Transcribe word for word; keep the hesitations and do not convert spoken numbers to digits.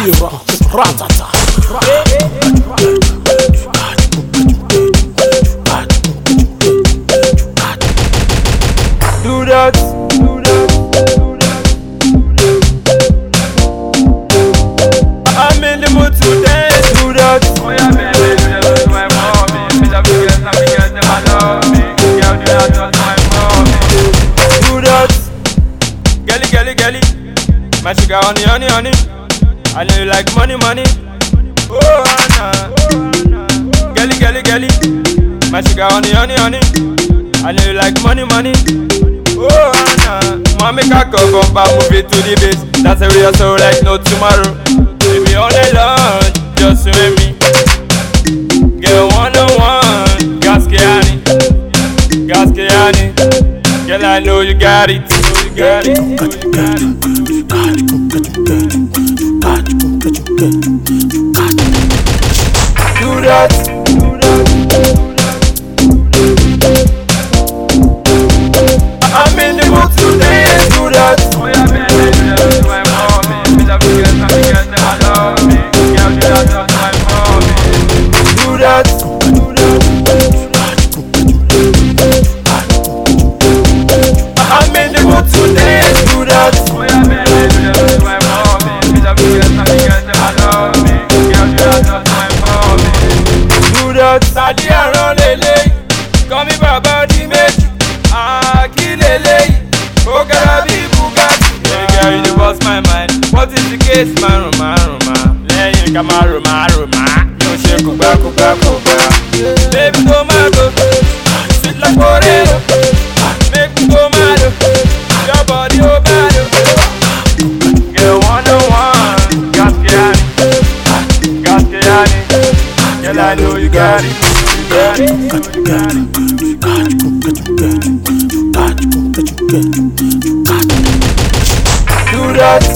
Shakira, Ratata. Do that, do that, do that. I'm in the mood today, do that. Oh yeah, baby, do that to my mommy. Me love you, girls, and me girls, them I love me. Girl, do that to my mommy. Do that, girly, girly, girly. My sugar, honey, honey, honey. I know you like money, money. Oh, Anna. Girly, girly, girly. My sugar, honey, honey, honey. I know you like money, money. Oh, Anna. Mommy, can come come back, move it to the base. That's a real soul like no tomorrow. Baby, all alone, just with me. Girl, one on one, Gaskiani, Gaskiani. Girl, I know you got it, you got it, you got it. Do that, do that. I'm in the mood today, do that. Oh yeah, baby, do that to my mommy. Me love you, girls, and me girls, them I love me. Girl, do that to my mommy. Do that, do that. I'm in the mood today, do that. Oh yeah, baby, do that to my mommy. Me love you, girls, and me girls, them I love me. Girl, do that to my mommy. Do that. Sadi aran lele, call me baba di méjì. Oh, gotta be Bugatti. Hey girl, you dey bust my mind. What is the case, man? Roma, Roma. Lẹ́yìn ká máa Roma, Roma. Yóò ṣe kúgbà, kúgbà, kúgbà. Baby, go mad, sweet like potato. Make me go mad, your body oh bad. Girl, one on one, Gaskiani, Gaskiani. Girl, I know you got it, you got it, you got it, you got it. Do that.